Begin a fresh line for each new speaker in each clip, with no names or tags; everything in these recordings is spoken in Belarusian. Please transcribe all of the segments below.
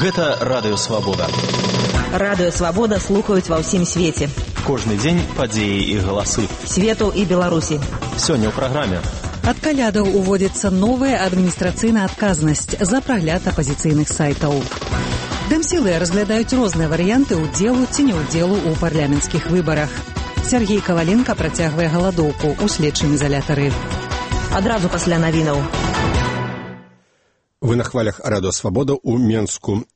Гэта Радыё Свабода.
Радыё Свабода слухаюць ва ўсім свеце.
Кожны дзень падзеі і галасы.
Свету і Беларусі.
Сёння ў праграме.
Ад калядаў уводзіцца новая адміністрацыйная адказнасць за прагляд апазіцыйных сайтаў. Дэмсілы разглядаюць розныя варыянты ўдзелу ці неўдзелу ў парламенцкіх выбарах. Сергей Каваленка працягвае галадоўку ў следчым изолятары.
Адразу пасля навінаў.
Вы на хвалях Радыё Свабода ў Менску.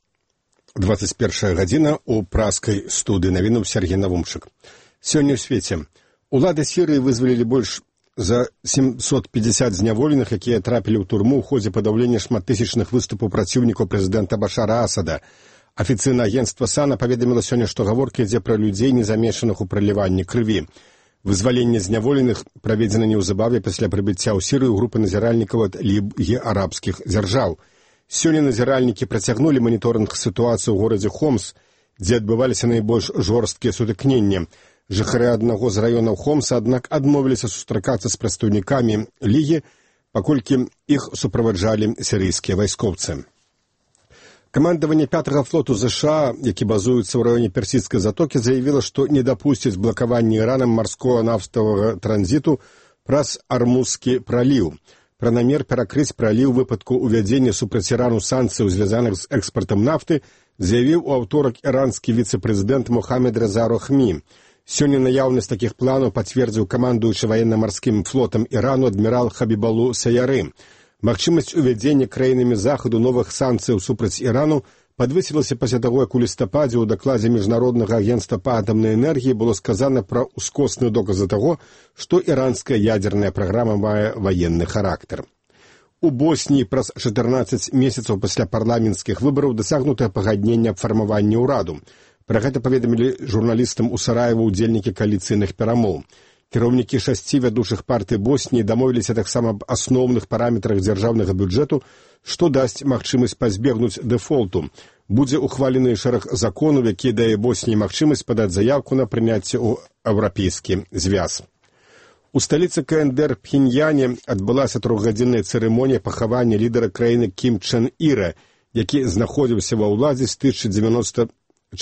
21 гадзіна ў праскай студыі навінаў Сергей Навумчык. Сёння ў свеце. Улады Сірыі вызвалілі больш за 750 зняволеных, якія трапілі ў турму ў ходзе падаўлення шматтысячных выступаў праціўнікаў прэзідэнта Башара Асада. Афіцыйнае агенцтва САНА паведаміла сёння, што гаворка ідзе пра людзей, не замешаных у праліванні крыві. Вызваленне зняволеных праведзена неўзабаве пасля прыбыцця ў Сірыю групы назіральнікаў ад Лігі арабскіх дзяржаў. Сёння назіральнікі працягнулі маніторынг сітуацыі ў горадзе Хомс, дзе адбываліся найбольш жорсткія сутыкненні. Жыхары аднаго з раёнаў Хомса, аднак, адмовіліся сустракацца з прадстаўнікамі Лігі, паколькі іх суправаджалі сірыйскія вайскоўцы. Камандаванне 5-го флоту ЗША, які базуецца ў раёне Персідскай затокі, заявіла, што не дапусціць блакавання Іранам марскога нафтавага транзіту праз Армузскі праліў. Пра намер перакрыць праліў у выпадку ўвядзення супраць Ірану санкцыяў, звязаных з экспартам нафты, заявіў у аўторак іранскі віцэ-прэзідэнт Мохамед Реза Рохмі. Сёння наяўнасць такіх планаў пацвердзіў камандуючы ваенна-марскім флотам Ірану адмірал Хабібалу Саяры. Магчымасць увядзення краінамі захаду новых санкцыяў супраць Ірану падвысілася пасля таго, як у лістападзе ў дакладзе Міжнароднага агенцтва па атамнай энергіі было сказана пра ускосныя доказы таго, што іранская ядерная праграма мае ваенны характар. У Босніі праз 14 месяцаў пасля парламенцкіх выбараў дасягнутае пагадненне аб фармаванні ўраду. Пра гэта паведамілі журналістам у Сараева ўдзельнікі кааліцыйных перамоў. Кіраўнікі 6 вядучых партый Босніі дамовіліся таксама аб асноўных параметрах дзяржаўнага бюджэту, што дасць магчымасць пазбегнуць дэфолту. Будзе ухвалены шэраг законаў, які дае Босніі магчымасць падаць заяўку на прыняцце ў еўрапейскі звяз. У сталіцы КНДР Пхеньяне адбылася 3-гадзінная цырымонія пахавання лідара краіны Кім Чен Іра, які знаходзіўся ва ўладзе з 1994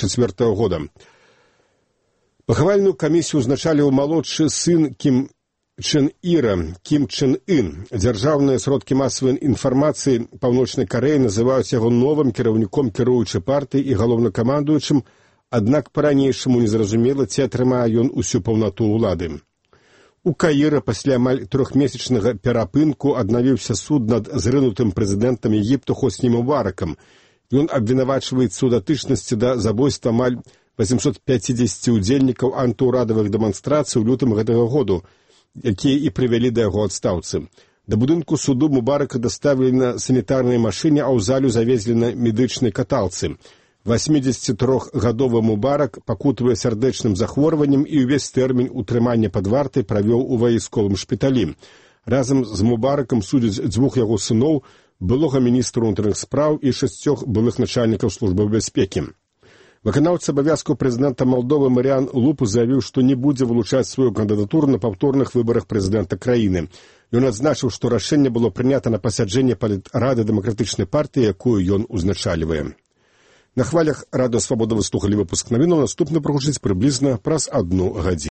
года. Пахавальную камісію ўзначаліў малодшы сын Кім Чен Іра, Кім Чен Ын. Дзяржаўныя сродкі масавай інфармацыі Паўночнай Карэі называюць яго новым кіраўніком кіруючай партыі і галоўнакамандуючым, аднак па-ранейшаму незразумела, ці атрымае ён усю паўнату ўлады. У Каіра пасля амаль 3-месячнага перапынку аднавіўся суд над зрынутым прэзідэнтам Егіпту Хосні Мубаракам. Ён абвінавачваецца ў датычнасці да забойства амаль 850 удзельнікаў антыўрадавых дэманстрацый у лютым гэтага году, якія і прывялі да яго адстаўцы. Да будынку суду Мубарака даставілі на санітарнай машыне, а ў залю завезлі на медычнай каталцы. 83-гадовы Мубарак пакутавае сардэчным захворваннем і ўвесь тэрмін утрымання пад вартай правёў у вайсковым шпіталі. Разам з Мубаракам судзяць 2 яго сыноў, былога міністра ўнутраных спраў і 6 былых начальнікаў службы бяспекі. Выканаўца абавязкаў прэзідэнта Малдовы Маріан Лупу заявіў, што не будзе вылучаць сваю кандыдатуру на паўторных выбарах прэзідэнта краіны. Ён адзначыў, што рашэнне было прынята на пасяджэнні палітрады дэмакратычнай партыі, якую ён узначальвае. На хвалях Радыё Свабода вы слухалі выпуск навінаў, наступны прагучыць прыблізна праз 1 гадзіну.